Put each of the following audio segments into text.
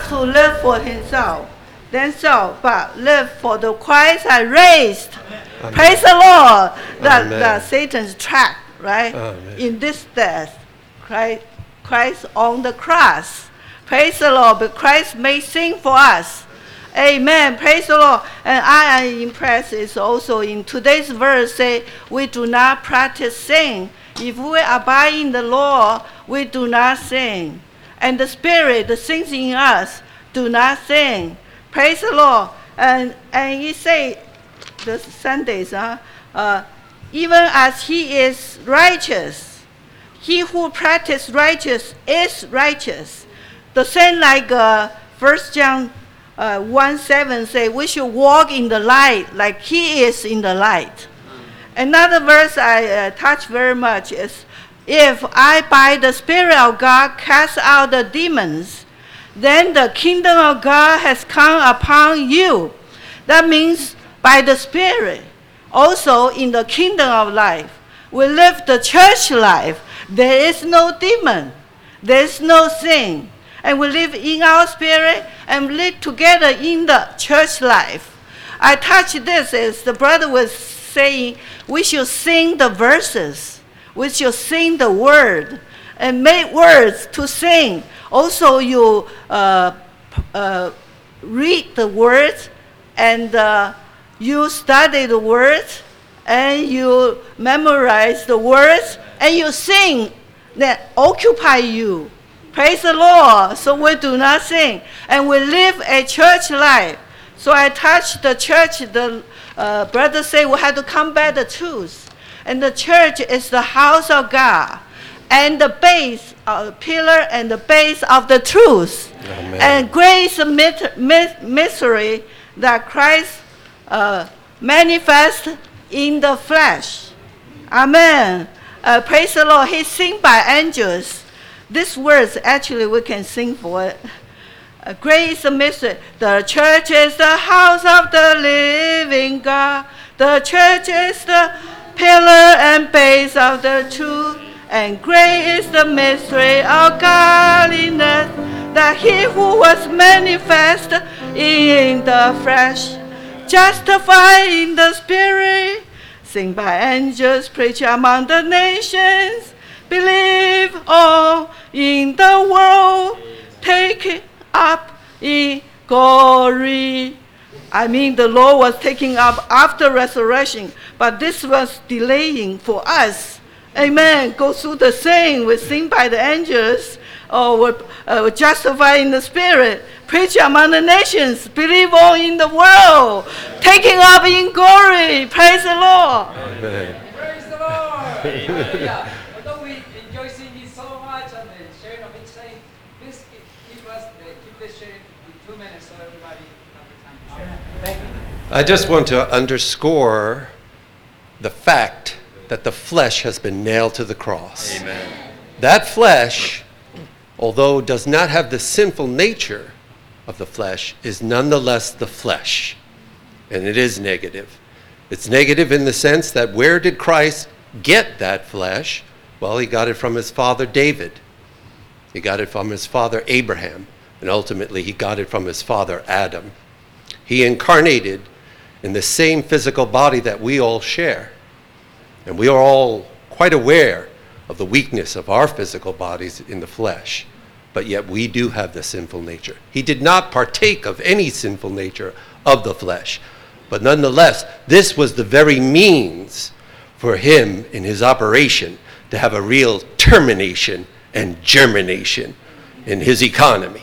to live for himself, themselves, but live for the Christ I raised. Amen. Praise the Lord. That Satan's trap, right? Amen. In this death, Christ on the cross. Praise the Lord. But Christ made sin for us. Amen. Praise the Lord. And I am impressed. It's also in today's verse say, we do not practice sin. If we abide in the Lord, we do not sin. And the Spirit, the things in us, do not sin. Praise the Lord. And he say, the Sundays, even as he is righteous, he who practices righteous is righteous. The same like 1 John 1:7 say, we should walk in the light like he is in the light. Another verse I touch very much is, if I by the Spirit of God cast out the demons, then the kingdom of God has come upon you. That means by the Spirit. Also in the kingdom of life, we live the church life. There is no demon. There is no sin. And we live in our spirit and live together in the church life. I touch this as the brother was saying, we should sing the verses. We should sing the word and make words to sing. Also you read the words and you study the words and you memorize the words and you sing that occupy you. Praise the Lord. So we do not sing. And we live a church life. So I touch the church. The brother say we have to come back the truth. And the church is the house of God. And the base, pillar and the base of the truth. Amen. And great mystery that Christ manifest in the flesh. Amen. Praise the Lord. He's seen by angels. These words, actually, we can sing for it. Great is the mystery. The church is the house of the living God. The church is the pillar and base of the truth. And great is the mystery of godliness, that he who was manifest in the flesh, justified in the spirit, sing by angels, preach among the nations, believe all in the world, take it up in glory. I mean, the Lord was taking up after resurrection, but this was delaying for us. Amen. Go through the same. We sing by the angels, or we're justified in the spirit, preach among the nations, believe all in the world, taking up in glory. Praise the Lord. Amen. Praise the Lord. Amen. Although we enjoy singing so much and sharing of each saying, please keep this sharing in 2 minutes so everybody has the time to share. Thank you. I just want to underscore the fact that the flesh has been nailed to the cross. Amen. That flesh, although does not have the sinful nature of the flesh, is nonetheless the flesh. And it is negative. It's negative in the sense that where did Christ get that flesh? Well, he got it from his father David. He got it from his father Abraham. And ultimately, he got it from his father Adam. He incarnated in the same physical body that we all share. And we are all quite aware of the weakness of our physical bodies in the flesh. But yet we do have the sinful nature. He did not partake of any sinful nature of the flesh. But nonetheless, this was the very means for him in his operation to have a real termination and germination in his economy.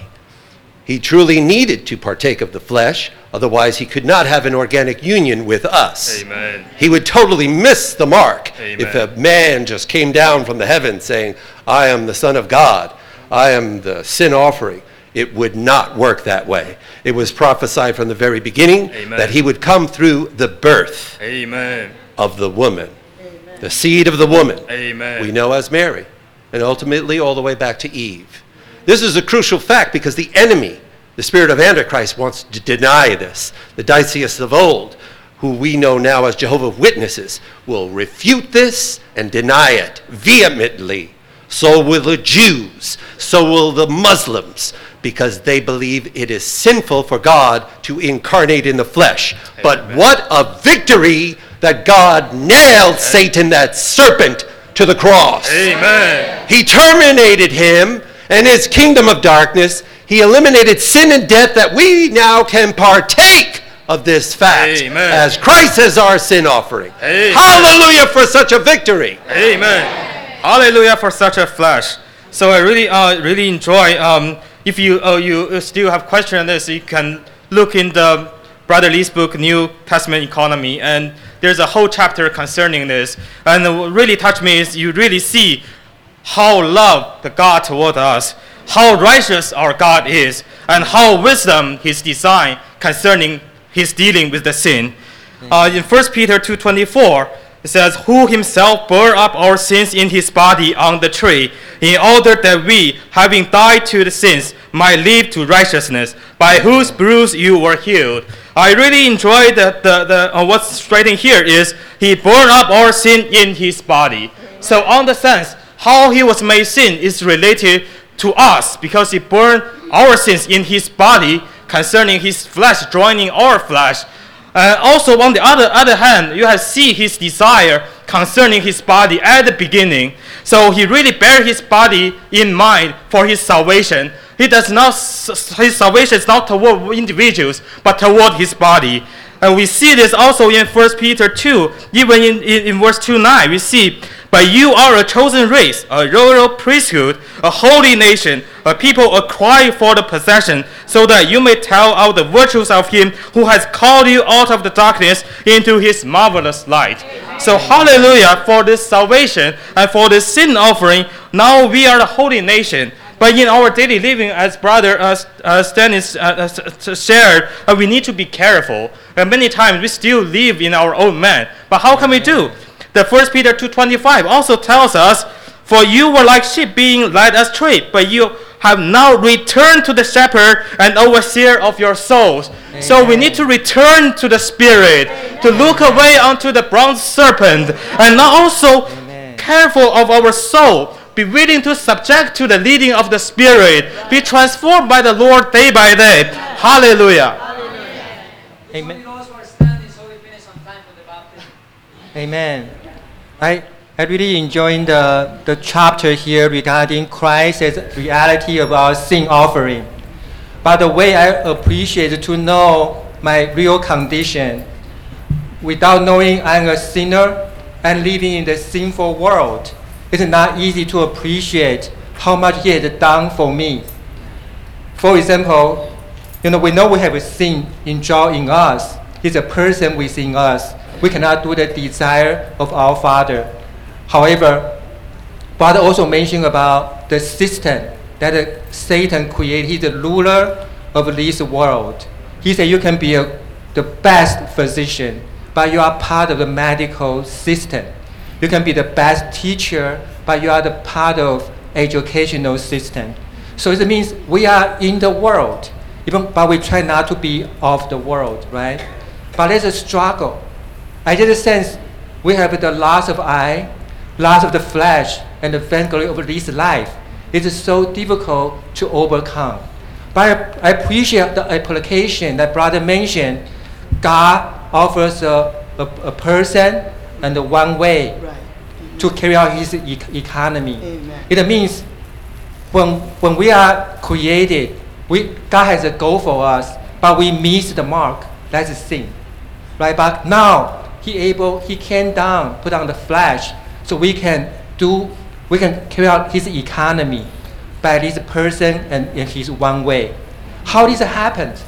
He truly needed to partake of the flesh, otherwise he could not have an organic union with us. Amen. He would totally miss the mark. Amen. If a man just came down from the heavens saying, I am the Son of God, I am the sin offering. It would not work that way. It was prophesied from the very beginning. Amen. That he would come through the birth Amen. of the woman, the seed of the woman, Amen. we know as Mary, and ultimately all the way back to Eve. This is a crucial fact because the enemy, the spirit of Antichrist, wants to deny this. The Dicaeus of old, who we know now as Jehovah's Witnesses, will refute this and deny it vehemently. So will the Jews, so will the Muslims, because they believe it is sinful for God to incarnate in the flesh. But what a victory that God nailed Satan, that serpent, to the cross. Amen. He terminated him and his kingdom of darkness. He eliminated sin and death, that we now can partake of this fact, Amen. as Christ is our sin offering. Amen. Hallelujah for such a victory. Amen. Hallelujah for such a flash. So I really enjoy. If you still have questions on this, you can look in the Brother Lee's book, New Testament Economy, and there's a whole chapter concerning this. And what really touched me is you really see how love the God toward us, how righteous our God is, and how wisdom His design concerning His dealing with the sin. In 1 Peter 2:24, it says, "Who Himself bore up our sins in His body on the tree, in order that we, having died to the sins, might live to righteousness, by whose bruise you were healed." I really enjoy what's writing here is He bore up our sin in His body. So on the sense, how He was made sin is related to us, because He burned our sins in His body concerning His flesh, joining our flesh. Also, on the other hand, you have see His desire concerning His body at the beginning. So He really bear His body in mind for His salvation. His salvation is not toward individuals, but toward His body. And we see this also in 1 Peter 2, even in verse 2:9, we see, "But you are a chosen race, a royal priesthood, a holy nation, a people acquired for the possession, so that you may tell out the virtues of Him who has called you out of the darkness into His marvelous light." So hallelujah for this salvation and for this sin offering. Now we are a holy nation. But in our daily living, as Brother Stannis shared, we need to be careful. And many times we still live in our own man. But how can we do? The 1 Peter 2:25 also tells us, "For you were like sheep being led astray, but you have now returned to the shepherd and overseer of your souls." Amen. So we need to return to the Spirit, to look away unto the bronze serpent, and now also careful of our soul. Be willing to subject to the leading of the Spirit. Be transformed by the Lord day by day. Hallelujah. Amen. So we also are standing, so we finish on time for the baptism. Amen. I really enjoying the chapter here regarding Christ as reality of our sin offering. But the way I appreciate to know my real condition, without knowing I'm a sinner and living in the sinful world, it's not easy to appreciate how much He has done for me. For example, we know we have a sin indwelt in us. He's a person within us. We cannot do the desire of our Father. However, Father also mentioned about the system that Satan created. He's the ruler of this world. He said you can be the best physician, but you are part of the medical system. You can be the best teacher, but you are the part of educational system. So it means we are in the world, but we try not to be of the world, right? But there's a struggle. I just sense we have the loss of eye, loss of the flesh, and the vainglory of this life. It is so difficult to overcome. But I appreciate the application that Brother mentioned. God offers a person and one way to carry out His economy. Amen. It means when we are created, God has a goal for us, but we miss the mark. That's a sin, right? But now He came down, put on the flesh, so we can carry out His economy by this person and in His one way. How this happens?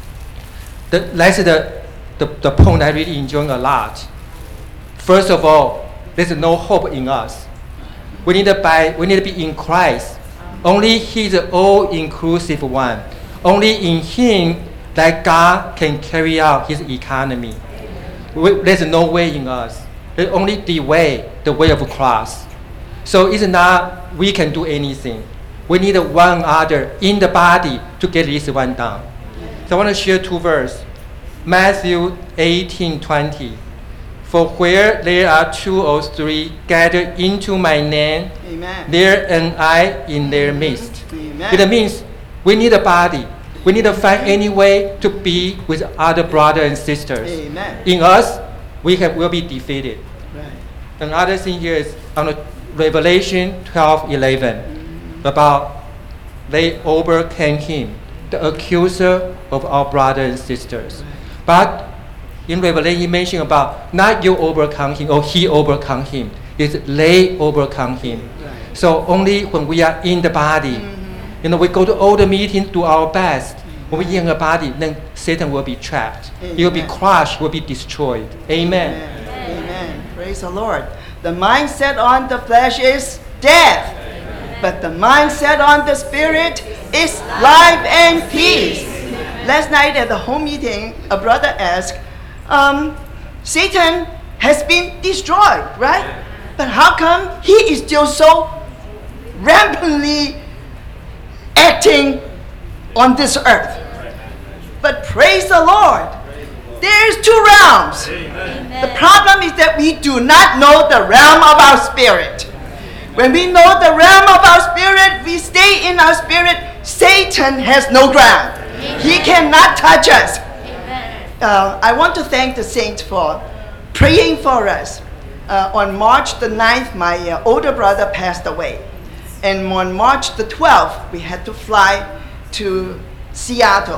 That's the point I really enjoy a lot. First of all, there's no hope in us. We need to be in Christ. Only He's the all-inclusive one. Only in Him that God can carry out His economy. There's no way in us. There's only the way of the cross. So it's not we can do anything. We need one other in the body to get this one done. So I want to share two verses. Matthew 18:20. For where there are 2 or 3 gathered into my name, Amen. there am I in their midst. Amen. It means We need a body. We need to find any way to be with other brothers and sisters. Amen. In us, will be defeated. Right. Another thing here is on Revelation 12:11 about they overcame him, the accuser of our brothers and sisters. But in Revelation, he mentioned about not you overcome him or he overcome him. It's they overcome him. Right. So only when we are in the body, we go to all the meetings, do our best. When we are in a body, then Satan will be trapped. He will be Amen. crushed, will be destroyed. Amen. Amen. Praise the Lord. The mindset on the flesh is death. But the mindset on the spirit is life and peace. Last night at the home meeting, a brother asked, Satan has been destroyed, right? But how come he is still so rampantly acting on this earth? But praise the Lord, there's two realms. The problem is that we do not know the realm of our spirit. When we know the realm of our spirit, we stay in our spirit, Satan has no ground. He cannot touch us. I want to thank the saints for praying for us. On March the 9th, my older brother passed away. And on March the 12th, we had to fly to Seattle.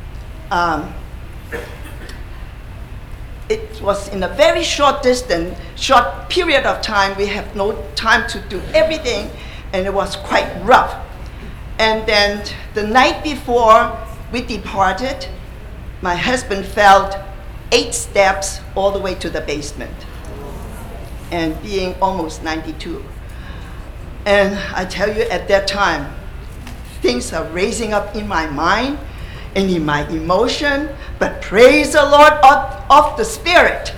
It was in a very short period of time. We have no time to do everything, and it was quite rough. And then the night before we departed, my husband fell 8 steps all the way to the basement, and being almost 92. And I tell you, at that time, things are raising up in my mind and in my emotion, but praise the Lord of the Spirit.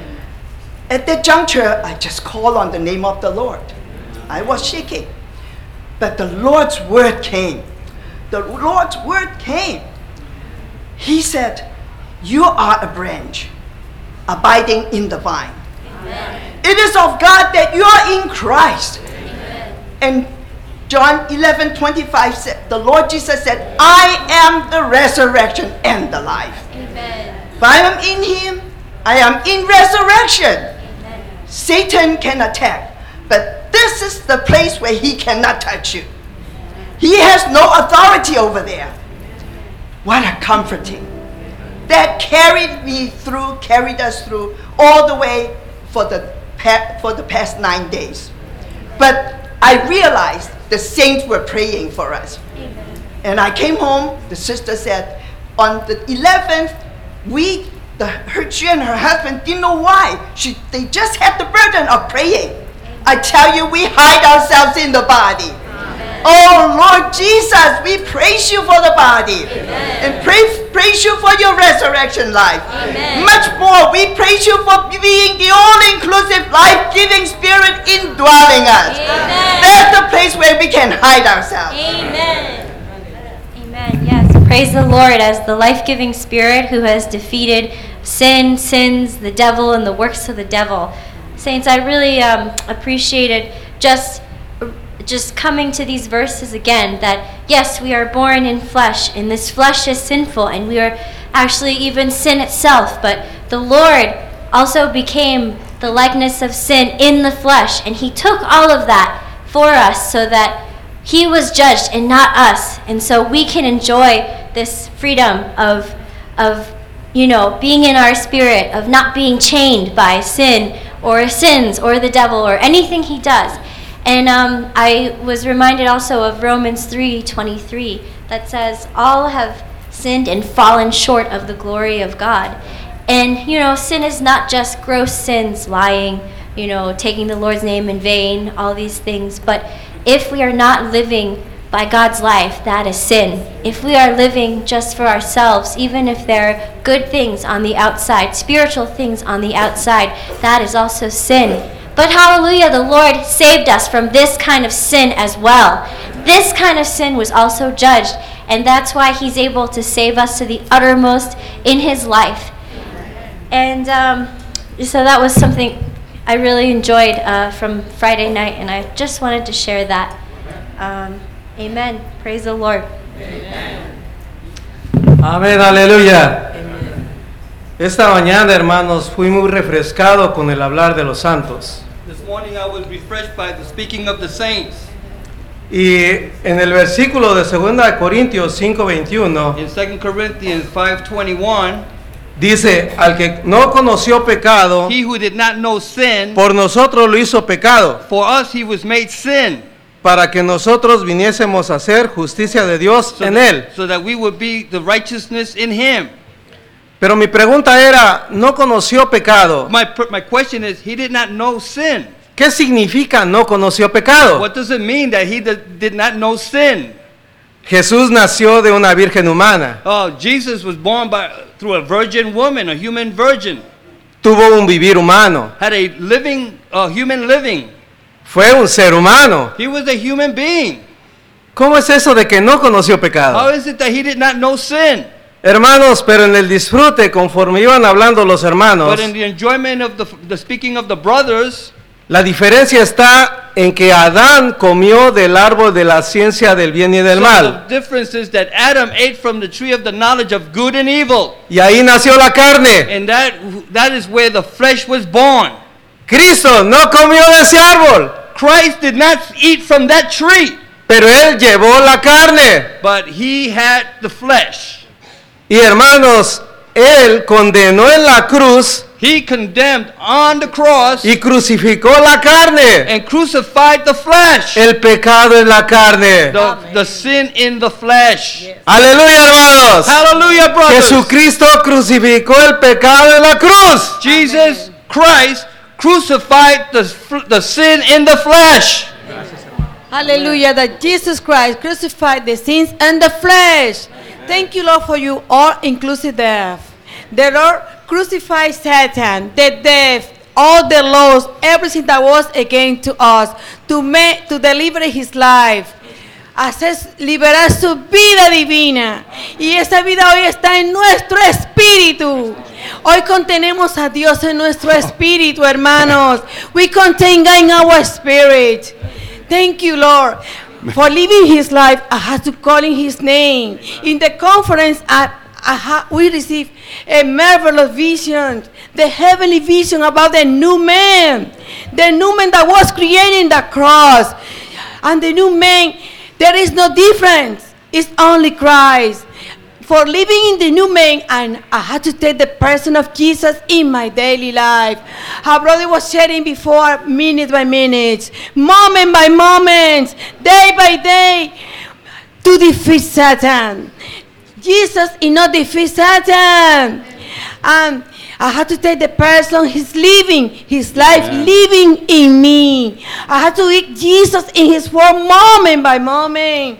At that juncture, I just called on the name of the Lord. I was shaking, but the Lord's word came. The Lord's word came. He said, you are a branch abiding in the vine. Amen. It is of God that you are in Christ. Amen. And John 11:25 said, the Lord Jesus said, I am the resurrection and the life. Amen. If I am in him, I am in resurrection. Amen. Satan can attack, but this is the place where he cannot touch you. He has no authority over there. What a comforting. That carried us through all the way for the past 9 days. But I realized the saints were praying for us. Amen. And I came home, the sister said, on the 11th week, she and her husband didn't know why. They just had the burden of praying. Amen. I tell you, we hide ourselves in the body. Amen. Oh, Lord Jesus, we praise you for the body. Amen. And praise you for your resurrection life. Amen. Much more, we praise you for being the all-inclusive, life-giving spirit indwelling us. Amen. That's the place where we can hide ourselves. Amen. Amen. Yes. Praise the Lord as the life-giving spirit who has defeated sin, sins, the devil, and the works of the devil. Saints, I really appreciated just coming to these verses again, that yes, we are born in flesh, and this flesh is sinful, and we are actually even sin itself, but the Lord also became the likeness of sin in the flesh, and he took all of that for us so that he was judged and not us, and so we can enjoy this freedom of being in our spirit, of not being chained by sin or sins or the devil or anything he does. And I was reminded also of Romans 3:23 that says, all have sinned and fallen short of the glory of God. And, sin is not just gross sins, lying, taking the Lord's name in vain, all these things. But if we are not living by God's life, that is sin. If we are living just for ourselves, even if there are good things on the outside, spiritual things on the outside, that is also sin. But hallelujah, the Lord saved us from this kind of sin as well. This kind of sin was also judged, and that's why he's able to save us to the uttermost in his life. And so that was something I really enjoyed from Friday night, and I just wanted to share that. Amen. Praise the Lord. Amén, aleluya. Esta mañana, hermanos, fui muy refrescado con el hablar de los santos. This morning I was refreshed by the speaking of the saints. Y en el versículo de 2 Corintios 5:21 In 2 Corinthians 5:21, dice, al que no conoció pecado, he who did not know sin, por nosotros lo hizo pecado, for us he was made sin, para que nosotros viniésemos a hacer justicia de Dios en él. so that we would be the righteousness in him. Pero mi pregunta era, no conoció pecado. My question is, he did not know sin. ¿Qué significa no conoció pecado? What does it mean that he did not know sin? Jesús nació de una virgen humana. Oh, Jesus was born through a virgin woman, a human virgin. Tuvo un vivir humano. Had a human living. Fue un ser humano. He was a human being. ¿Cómo es eso de que no conoció How pecado? is it that he did not know sin? Hermanos, pero en el disfrute, conforme iban hablando los hermanos, But in the enjoyment of the speaking of the brothers, la diferencia está en que Adán comió del árbol de la ciencia del bien y del mal. the difference is that Adam ate from the tree of the knowledge of good and evil. Y ahí nació la carne. And that is where the flesh was born. Cristo no comió de ese árbol, Christ did not eat from that tree, pero él llevó la carne. but he had the flesh. Y hermanos, él condenó en la cruz He condemned on the cross y crucificó la carne. and crucified the flesh. El pecado es la carne. The sin in the flesh. Aleluya, hermanos. Hallelujah, brothers. Jesucristo crucificó el pecado en la cruz. Jesus Christ crucified the sin in the flesh. Hallelujah, that Jesus Christ crucified the sins and the flesh. Thank you, Lord, for you all-inclusive death. The Lord crucified Satan, the death, all the laws, everything that was against to us, to deliver his life. Hacer liberar su vida divina. Y esa vida hoy está en nuestro espíritu. Hoy contenemos a Dios en nuestro espíritu, hermanos. We contain God in our spirit. Thank you, Lord. For living his life, I had to call in his name. In the conference, we received a marvelous vision, the heavenly vision about the new man that was created in the cross. And the new man, there is no difference. It's only Christ. For living in the new man, and I had to take the person of Jesus in my daily life. Our brother was sharing before, minute by minute, moment by moment, day by day, to defeat Satan. Jesus is not defeat Satan. And I had to take the person, he's living his life, living in me. I had to eat Jesus in his word moment by moment.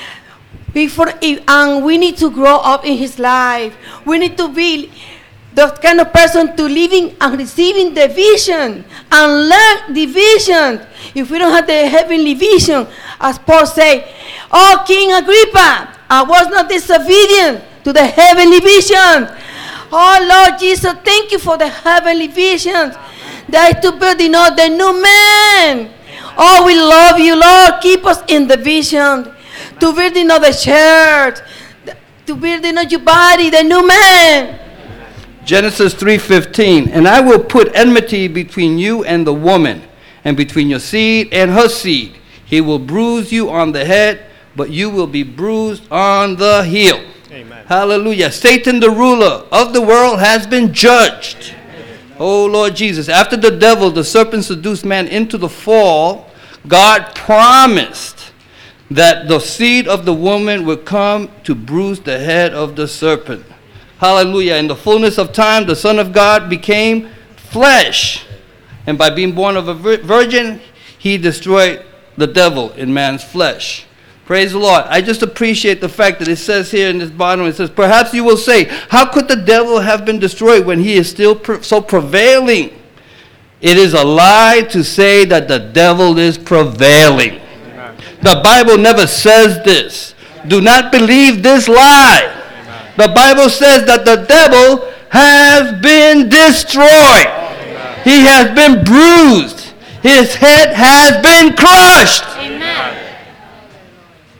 And we need to grow up in his life. We need to be the kind of person to living and receiving the vision and learn the vision. If we don't have the heavenly vision, as Paul said, "Oh, King Agrippa, I was not disobedient to the heavenly vision." Oh, Lord Jesus, thank you for the heavenly vision. That is to build the new man. Oh, we love you, Lord. Keep us in the vision. To build the church. To build your body, the new man. Genesis 3:15, and I will put enmity between you and the woman, and between your seed and her seed. He will bruise you on the head, but you will be bruised on the heel. Amen. Hallelujah. Satan, the ruler of the world, has been judged. Oh, Lord Jesus. After the devil, the serpent, seduced man into the fall, God promised that the seed of the woman would come to bruise the head of the serpent. Hallelujah. In the fullness of time, the Son of God became flesh. And by being born of a virgin, he destroyed the devil in man's flesh. Praise the Lord. I just appreciate the fact that it says here in this bottom, it says, perhaps you will say, how could the devil have been destroyed when he is still so prevailing? It is a lie to say that the devil is prevailing. The Bible never says this. Do not believe this lie. The Bible says that the devil has been destroyed. He has been bruised. His head has been crushed. Amen.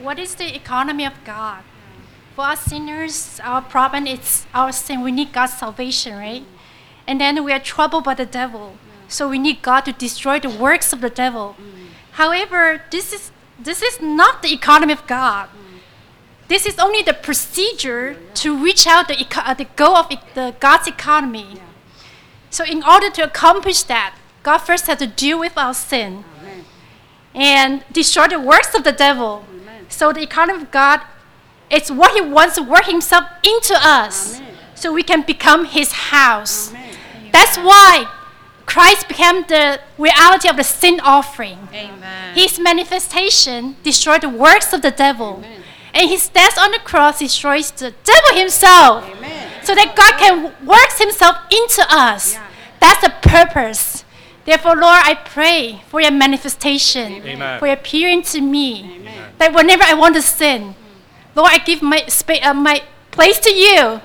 what is the economy of God? For us sinners, our problem is our sin. We need God's salvation, right? And then we are troubled by the devil. So we need God to destroy the works of the devil. However, this is not the economy of God. This is only the procedure to reach out the goal of the God's economy. So in order to accomplish that, God first had to deal with our sin and destroy the works of the devil. So the economy of God, it's what He wants to work Himself into us so we can become His house. That's why Christ became the reality of the sin offering. Amen. His manifestation destroyed the works of the devil. And His death on the cross destroys the devil himself. So that God can work Himself into us. That's the purpose. Therefore, Lord, I pray for your manifestation, for your appearing to me. That whenever I want to sin, Lord, I give my place to you.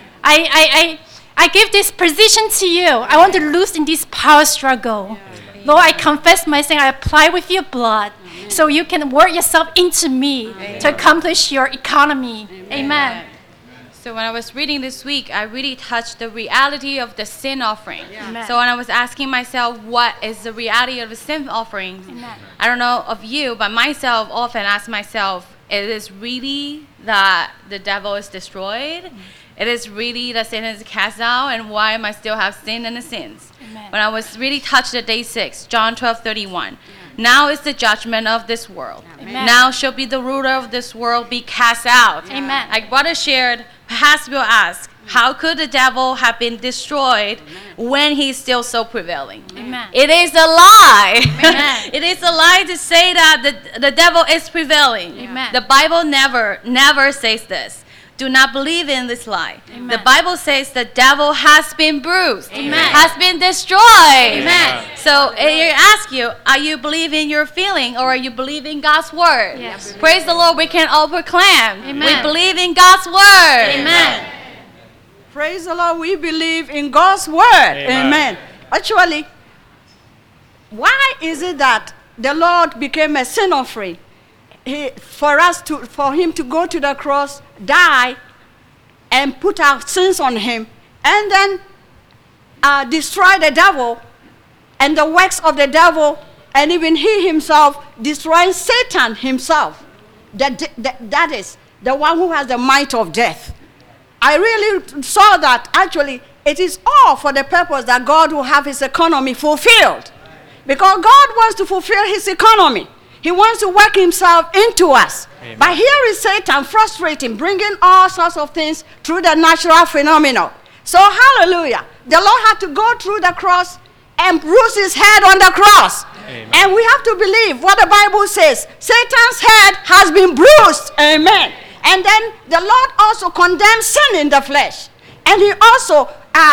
I give this position to you. I want to lose in this power struggle. Lord, I confess my sin. I apply with your blood so you can work yourself into me to accomplish your economy. Amen. So when I was reading this week, I really touched the reality of the sin offering. Amen. So when I was asking myself, what is the reality of the sin offering? Amen. I don't know of you, but myself often ask myself, is it really that the devil is destroyed? It is really that sin is cast out, and why am I still have sin and the sins? Amen. When I was really touched at day 6, John 12:31. Now is the judgment of this world. Amen. Now shall be the ruler of this world be cast out. Amen. Like brother shared, perhaps we'll ask, how could the devil have been destroyed when he's still so prevailing? Amen. It is a lie. Amen. It is a lie to say that the devil is prevailing. Amen. The Bible never says this. Do not believe in this lie. Amen. The Bible says the devil has been bruised, Amen. has been destroyed. Amen. So I ask you, are you believing your feeling or are you believing God's word? Yes. Praise the Lord, we can all proclaim. Amen. We believe in God's word. Amen. Praise the Lord, we believe in God's word. Amen. Actually, why is it that the Lord became a sin offering? For Him to go to the cross, die, and put our sins on Him, and then destroy the devil and the works of the devil, and even He Himself destroying Satan himself. That is the one who has the might of death. I really saw that actually it is all for the purpose that God will have His economy fulfilled. Because God wants to fulfill His economy. He wants to work Himself into us. Amen. But here is Satan frustrating, bringing all sorts of things through the natural phenomenon. So hallelujah. The Lord had to go through the cross and bruise His head on the cross. Amen. And we have to believe what the Bible says. Satan's head has been bruised. Amen. And then the Lord also condemned sin in the flesh. And He also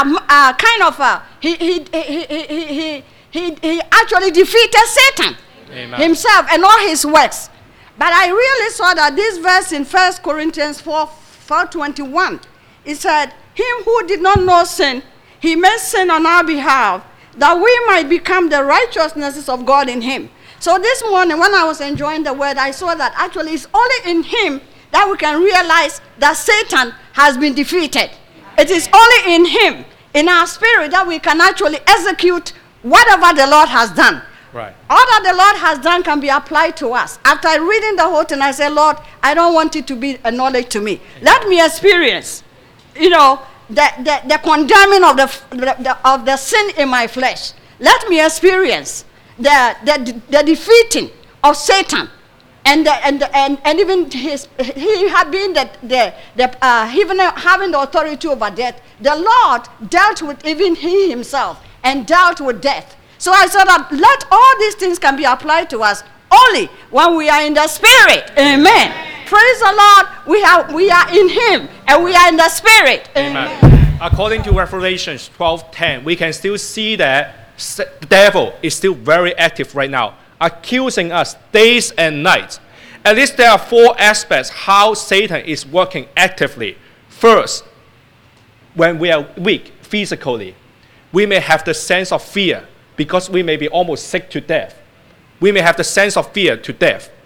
he actually defeated Satan. Amen. Himself and all his works. But I really saw that this verse in 1 Corinthians 4:21, it said, Him who did not know sin, He made sin on our behalf, that we might become the righteousnesses of God in Him. So this morning when I was enjoying the word, I saw that actually it's only in Him that we can realize that Satan has been defeated. It is only in Him, in our spirit, that we can actually execute whatever the Lord has done. Right. All that the Lord has done can be applied to us. After reading the whole thing, I said, Lord, I don't want it to be a knowledge to me. Let me experience, the condemning of the sin in my flesh. Let me experience the defeating of Satan, and even he had been even having the authority over death. The Lord dealt with even He Himself and dealt with death. So I said that let all these things can be applied to us only when we are in the Spirit. Amen. Praise the Lord. We are in Him and we are in the Spirit. Amen. According to Revelations 12:10, we can still see that the devil is still very active right now, accusing us days and nights. At least there are 4 aspects how Satan is working actively. First, when we are weak physically, we may have the sense of fear, because we may be almost sick to death. We may have the sense of fear to death.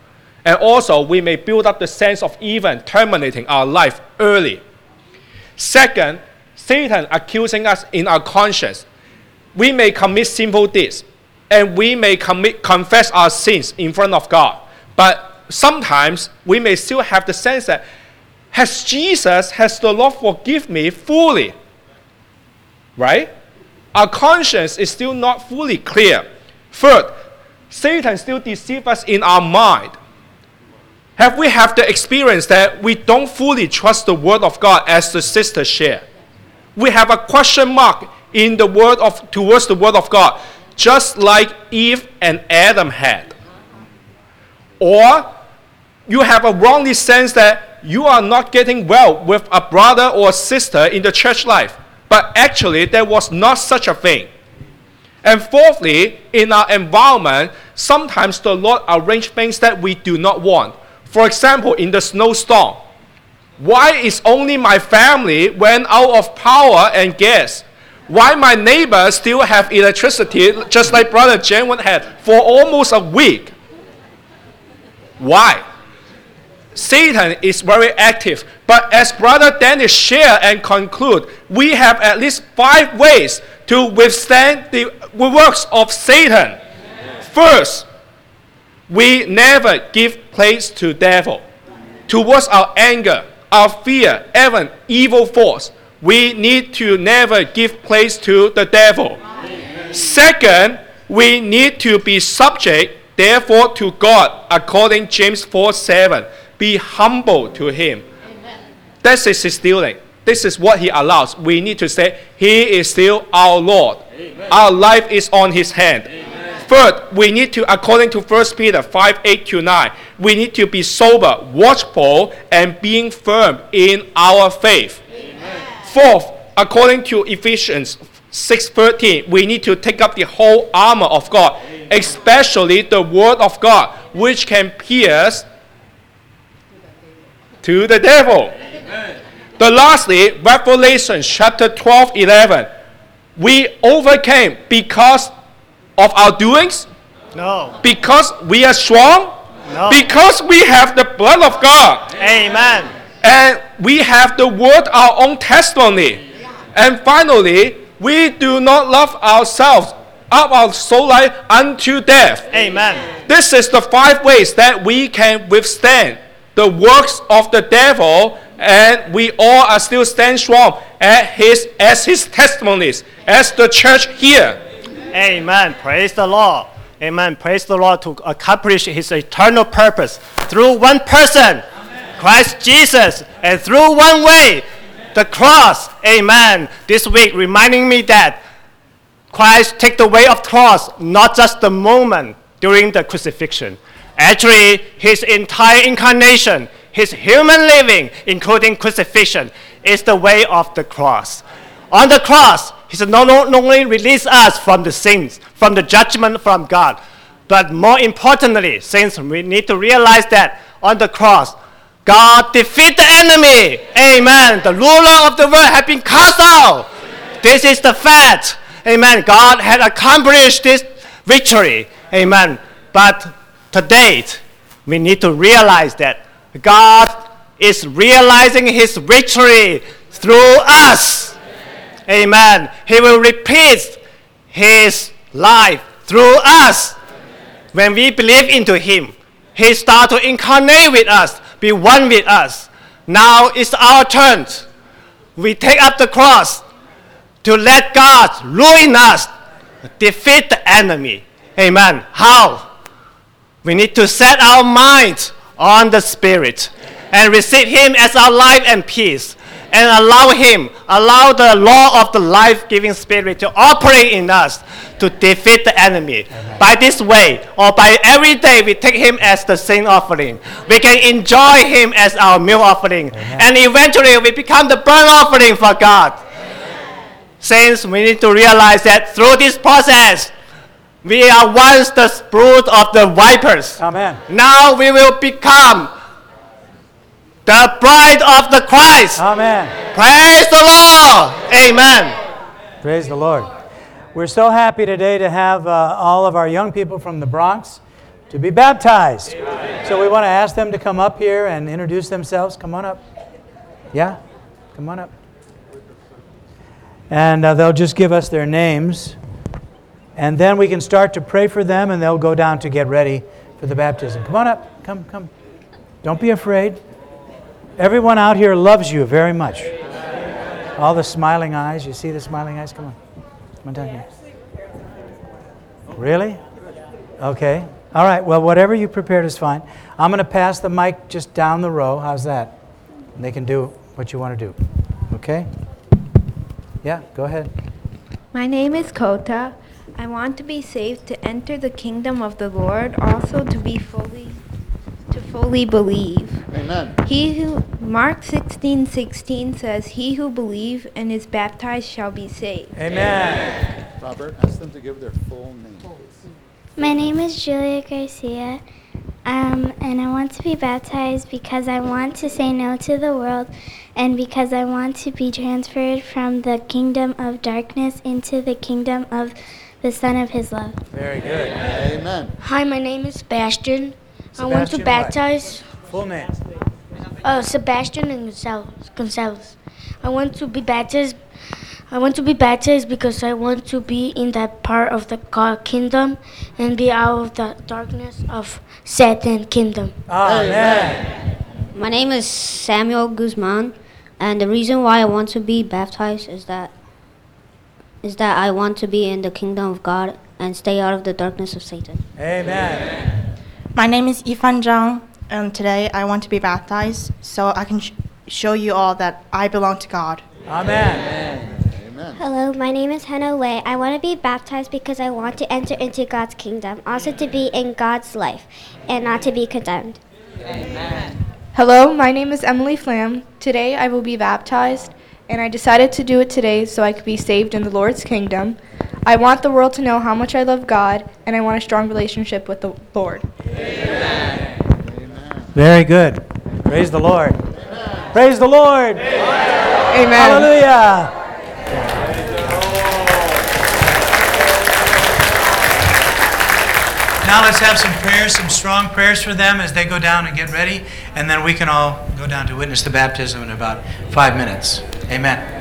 And also, we may build up the sense of even terminating our life early. Second, Satan accusing us in our conscience. We may commit sinful deeds, and we may confess our sins in front of God. But sometimes we may still have the sense that, has the Lord forgiven me fully? Right? Our conscience is still not fully clear. Third, Satan still deceives us in our mind. Have we had the experience that we don't fully trust the Word of God as the sister shared? We have a question mark in towards the Word of God, just like Eve and Adam had. Or you have a wrongly sense that you are not getting well with a brother or sister in the church life. But actually, there was not such a thing. And fourthly, in our environment, sometimes the Lord arranges things that we do not want. For example, in the snowstorm, why is only my family went out of power and gas? Why my neighbors still have electricity, just like Brother Jen had, for almost a week? Why? Satan is very active. But as Brother Dennis shared and conclude, we have at least 5 ways to withstand the works of Satan. First, we never give place to devil. Towards our anger, our fear, even evil thoughts, we need to never give place to the devil. Second, we need to be subject, therefore, to God, according to James 4:7. Be humble to Him. This is His dealing. This is what He allows. We need to say, He is still our Lord. Amen. Our life is on His hand. Amen. Third, we need to, according to 1 Peter 5:8-9, we need to be sober, watchful, and being firm in our faith. Amen. Fourth, according to Ephesians 6:13, we need to take up the whole armor of God, especially the Word of God, which can pierce to the devil. Amen. The lastly, Revelation chapter 12:11. We overcame because of our doings? No. Because we are strong? No. Because we have the blood of God. Amen. And we have the word, our own testimony. And finally, we do not love ourselves, our soul life unto death. Amen. This is the 5 ways that we can withstand the works of the devil, and we all are still stand strong as his testimonies, as the church here. Amen. Praise the Lord. Amen. Praise the Lord to accomplish His eternal purpose through one person, amen, Christ Jesus, and through one way, amen, the cross. Amen. This week reminding me that Christ took the way of cross, not just the moment during the crucifixion. Actually, His entire incarnation, His human living, including crucifixion, is the way of the cross. On the cross, He not only released us from the sins, from the judgment from God, but more importantly, saints, we need to realize that on the cross, God defeated the enemy. Amen. The ruler of the world has been cast out. This is the fact. Amen. God had accomplished this victory. Amen. But today, we need to realize that God is realizing His victory through us. Amen. He will repeat His life through us. When we believe into Him, He starts to incarnate with us, be one with us. Now it's our turn. We take up the cross to let God rule in us, defeat the enemy. Amen. How? We need to set our minds on the Spirit and receive Him as our life and peace, and allow the law of the life-giving Spirit to operate in us to defeat the enemy. Amen. By this way, or by every day we take Him as the sin offering, we can enjoy Him as our meal offering. Amen. And eventually we become the burnt offering for God. Amen. Saints, we need to realize that through this process, we are once the brood of the vipers. Amen. Now we will become the bride of the Christ. Amen. Praise the Lord. Amen. Praise the Lord. We're so happy today to have all of our young people from the Bronx to be baptized. Amen. So we want to ask them to come up here and introduce themselves. Come on up. Yeah, come on up. And they'll just give us their names. And then we can start to pray for them, and they'll go down to get ready for the baptism. Come on up. Come. Don't be afraid. Everyone out here loves you very much. All the smiling eyes. You see the smiling eyes? Come on. Come on down here. Really? Okay. All right. Well, whatever you prepared is fine. I'm going to pass the mic just down the row. How's that? And they can do what you want to do. Okay? Yeah, go ahead. My name is Kota. I want to be saved to enter the kingdom of the Lord, also to fully believe. Amen. Mark 16:16 says, "He who believes and is baptized shall be saved." Amen. Robert, ask them to give their full name, please. My name is Julia Garcia, and I want to be baptized because I want to say no to the world and because I want to be transferred from the kingdom of darkness into the kingdom of the Son of His love. Very good. Amen. Hi, my name is Sebastian. I want to Sebastian baptize. Full name. Sebastian and Gonzalez. I want to be baptized. I want to be baptized because I want to be in that part of the God kingdom and be out of the darkness of Satan kingdom. Amen. My name is Samuel Guzman, and the reason why I want to be baptized is that I want to be in the kingdom of God and stay out of the darkness of Satan. Amen. My name is Yifan Zhang, and today I want to be baptized so I can show you all that I belong to God. Amen. Hello, my name is Hannah Wei. I want to be baptized because I want to enter into God's kingdom, also to be in God's life, and not to be condemned. Amen. Hello, my name is Emily Flam. Today I will be baptized, and I decided to do it today so I could be saved in the Lord's kingdom. I want the world to know how much I love God, and I want a strong relationship with the Lord. Amen. Very good. Praise the Lord. Amen. Praise the Lord. Amen. Hallelujah. Now let's have some prayers, some strong prayers for them as they go down and get ready, and then we can all go down to witness the baptism in about 5 minutes. Amen.